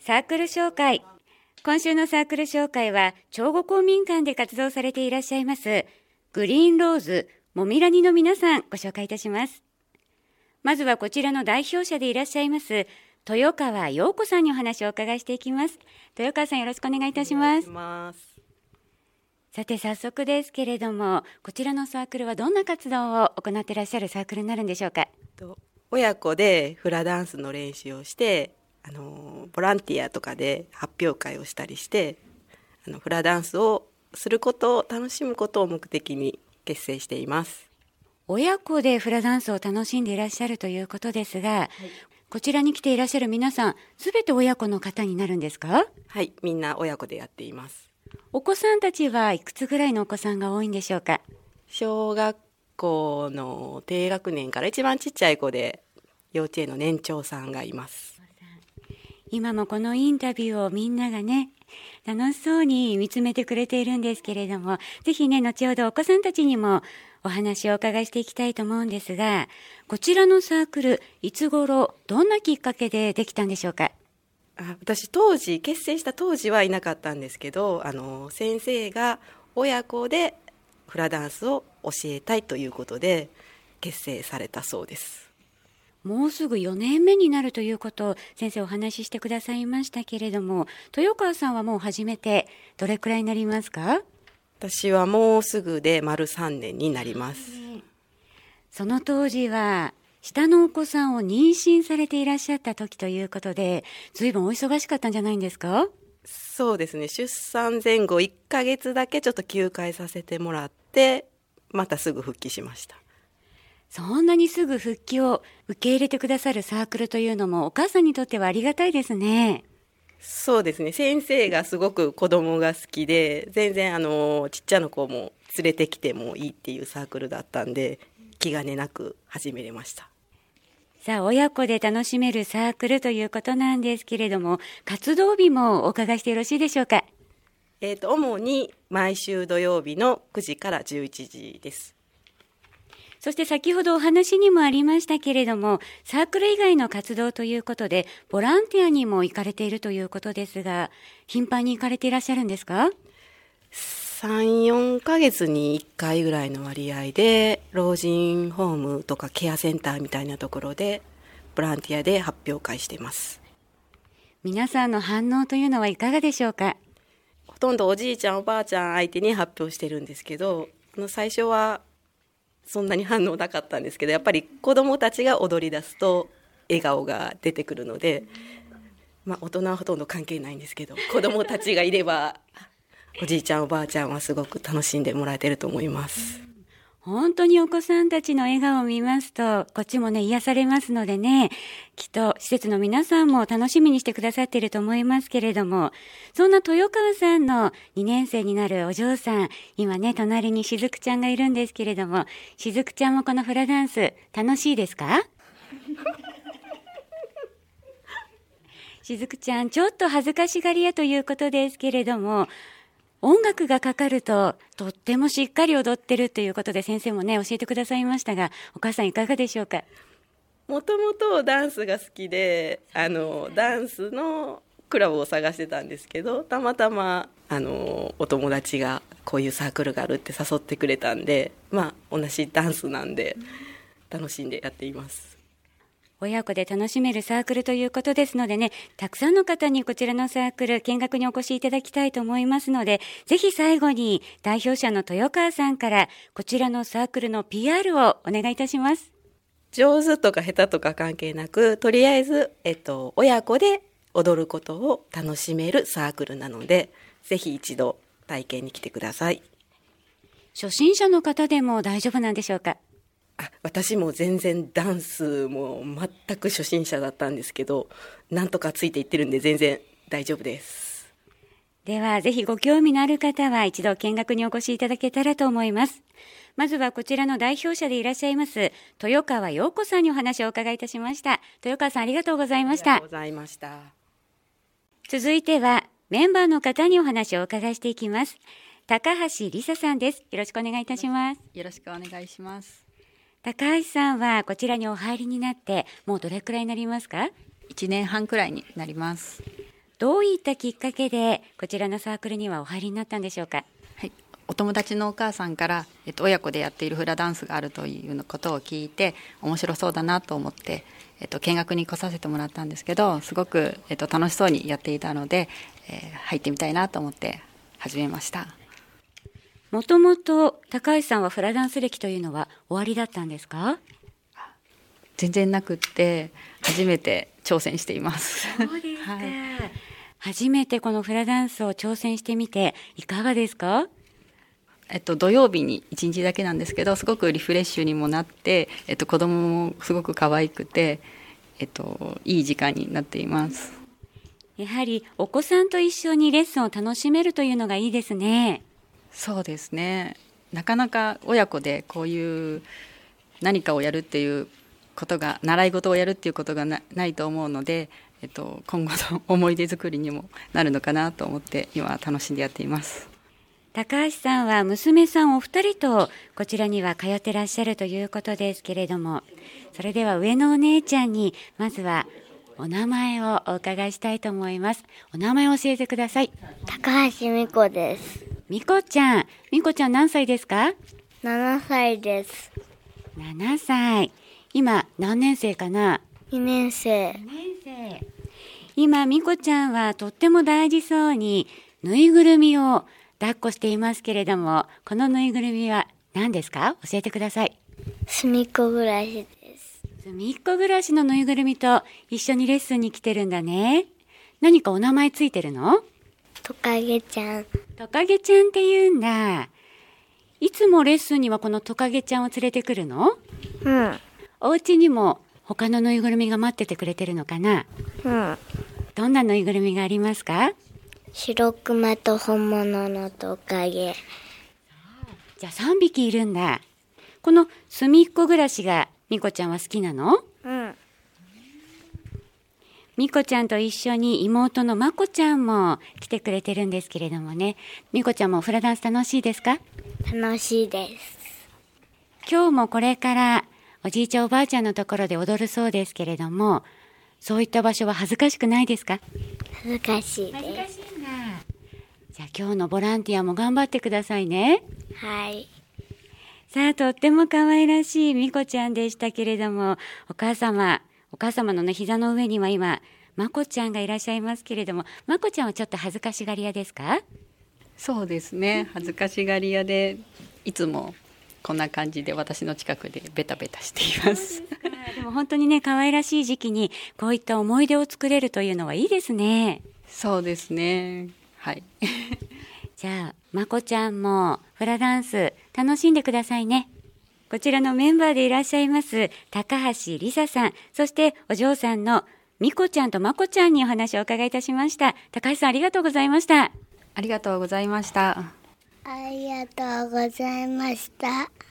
サークル紹介。今週のサークル紹介は、長後公民館で活動されていらっしゃいます、グリーンローズ、もみらにの皆さん、ご紹介いたします。まずはこちらの代表者でいらっしゃいます、豊川陽子さんにお話をお伺いしていきます。豊川さん、よろしくお願いいたします。さて、早速ですけれども、こちらのサークルはどんな活動を行っていらっしゃるサークルになるんでしょうか。 親子でフラダンスの練習をして、ボランティアとかで発表会をしたりして、フラダンスをすることを楽しむことを目的に結成しています。 親子でフラダンスを楽しんでいらっしゃるということですが、こちらに来ていらっしゃる皆さん、すべて親子の方になるんですか？ はい、みんな親子でやっています。 お子さんたちはいくつぐらいのお子さんが多いんでしょうか？ 小学校の低学年から一番ちっちゃい子で幼稚園の年長さんがいます。 今もこのインタビューをみんながね、楽しそうに見つめてくれているんですけれども、ぜひね、後ほどお子さんたちにもお話をお伺いしていきたいと思うんですが、こちらのサークル、いつ頃、どんなきっかけでできたんでしょうか？ 私結成した当時はいなかったんですけど、先生が親子でフラダンスを教えたいということで結成されたそうです。 もうすぐ4年目になるということを先生お話ししてくださいましたけれども、豊川さんはもう始めてどれくらいになりますか？ 私はもうすぐで丸3年になります。 その当時は下のお子さんを妊娠されていらっしゃった時ということで、随分お忙しかったんじゃないんですか？ そうですね、出産前後1ヶ月だけちょっと休会させてもらって、またすぐ復帰しました。 そんなにすぐ復帰を受け入れてくださるサークルというのもお母さんにとってはありがたいですね。 そうですね、先生がすごく子供が好きで、全然ちっちゃな子も連れてきてもいいっていうサークルだったんで、気兼ねなく始めれました。 さあ、親子で楽しめるサークルということなんですけれども、活動日もお伺いしてよろしいでしょうか？ 主に毎週土曜日の9時から11時です。 そして先ほどお話にもありましたけれども、サークル以外の活動ということで、ボランティアにも行かれているということですが、頻繁に行かれていらっしゃるんですか ？3、4ヶ月に1回ぐらいの割合で、老人ホームとかケアセンターみたいなところで、ボランティアで発表会しています。 皆さんの反応というのはいかがでしょうか？ ほとんどおじいちゃんおばあちゃん相手に発表してるんですけど、最初はそんなに反応なかったんですけど、やっぱり子どもたちが踊り出すと笑顔が出てくるので、大人はほとんど関係ないんですけど、子どもたちがいればおじいちゃんおばあちゃんはすごく楽しんでもらえてると思います。 本当にお子さんたちの笑顔を見ますと、こっちもね、癒されますのでね、きっと施設の皆さんも楽しみにしてくださっていると思いますけれども、そんな豊川さんの2年生になるお嬢さん、今ね、隣にしずくちゃんがいるんですけれども、しずくちゃんもこのフラダンス、楽しいですか？しずくちゃん、ちょっと恥ずかしがり屋ということですけれども、音楽がかかるととってもしっかり踊ってるということで先生もね教えてくださいましたが、お母さんいかがでしょうか？ もともとダンスが好きで、ダンスのクラブを探してたんですけど、たまたまお友達がこういうサークルがあるって誘ってくれたんで、同じダンスなんで楽しんでやっています。 親子で楽しめるサークルということですのでね、たくさんの方にこちらのサークル見学にお越しいただきたいと思いますので、ぜひ最後に代表者の豊川さんからこちらのサークルの PR をお願いいたします。 上手とか下手とか関係なく、とりあえず、親子で踊ることを楽しめるサークルなので、ぜひ一度体験に来てください。 初心者の方でも大丈夫なんでしょうか？ 私も全然ダンスも全く初心者だったんですけど、なんとかついていってるんで全然大丈夫です。 ではぜひご興味のある方は一度見学にお越しいただけたらと思います。まずはこちらの代表者でいらっしゃいます豊川陽子さんにお話をお伺いいたしました。豊川さん、ありがとうございました。 ありがとうございました。 続いてはメンバーの方にお話をお伺いしていきます。高橋理沙さんです。よろしくお願いいたします。 よろしくお願いします。 高橋さんはこちらにお入りになってもうどれくらいになりますか？ 1年半くらいになります。 どういったきっかけでこちらのサークルにはお入りになったんでしょうか？ はい、お友達のお母さんから、親子でやっているフラダンスがあるということを聞いて面白そうだなと思って、見学に来させてもらったんですけど、すごく、楽しそうにやっていたので、入ってみたいなと思って始めました。 もともと高橋さんはフラダンス歴というのはおありだったんですか？ 全然なくって初めて挑戦しています。 そうですか、 はい、 初めてこのフラダンスを挑戦してみていかがですか？ 土曜日に1日だけなんですけど、すごくリフレッシュにもなって、子供もすごく可愛くて、いい時間になっています。 やはりお子さんと一緒にレッスンを楽しめるというのがいいですね。 そうですね、なかなか親子でこういう何かをやるっていうことが、習い事をやるっていうことが ないと思うので、今後の思い出作りにもなるのかなと思って今楽しんでやっています。 高橋さんは娘さんお二人とこちらには通ってらっしゃるということですけれども、それでは上のお姉ちゃんにまずはお名前をお伺いしたいと思います。お名前を教えてください。 高橋美子です。 美子ちゃん何歳ですか 7歳です。 7歳。今何年生かな 2年生。 今美子ちゃんはとっても大事そうにぬいぐるみを抱っこしていますけれども、このぬいぐるみは何ですか？教えてください。 すみっこ暮らしです。 すみっこ暮らしのぬいぐるみと一緒にレッスンに来てるんだね。何かお名前ついてるの？ トカゲちゃん。 トカゲちゃんって言うんだ。いつもレッスンにはこのトカゲちゃんを連れてくるの？ うん。 お家にも他のぬいぐるみが待っててくれてるのかな？ うん。 どんなぬいぐるみがありますか？ 白クマと本物のトカゲ。 じゃあ3匹いるんだ。このすみっこ暮らしがみこちゃんは好きなの？ うん。 みこちゃんと一緒に妹のまこちゃんも来てくれてるんですけれどもね。みこちゃんもフラダンス楽しいですか？ 楽しいです。 今日もこれからおじいちゃんおばあちゃんのところで踊るそうですけれども、そういった場所は恥ずかしくないですか？ 恥ずかしいです。 恥ずかしいんだ。じゃあ今日のボランティアも頑張ってくださいね。 はい。 さあ、とっても可愛らしいみこちゃんでしたけれども、お母様のね、膝の上には今まこちゃんがいらっしゃいますけれども、まこちゃんはちょっと恥ずかしがり屋ですか？ そうですね、恥ずかしがり屋で、いつもこんな感じで私の近くでベタベタしています。 でも本当にね、可愛らしい時期にこういった思い出を作れるというのはいいですね。 そうですね、はい。 じゃあまこちゃんもフラダンス楽しんでくださいね。こちらのメンバーでいらっしゃいます高橋梨沙さん、そしてお嬢さんのみこちゃんとまこちゃんにお話をお伺いいたしました。高橋さん、ありがとうございました。 ありがとうございました。 ありがとうございました。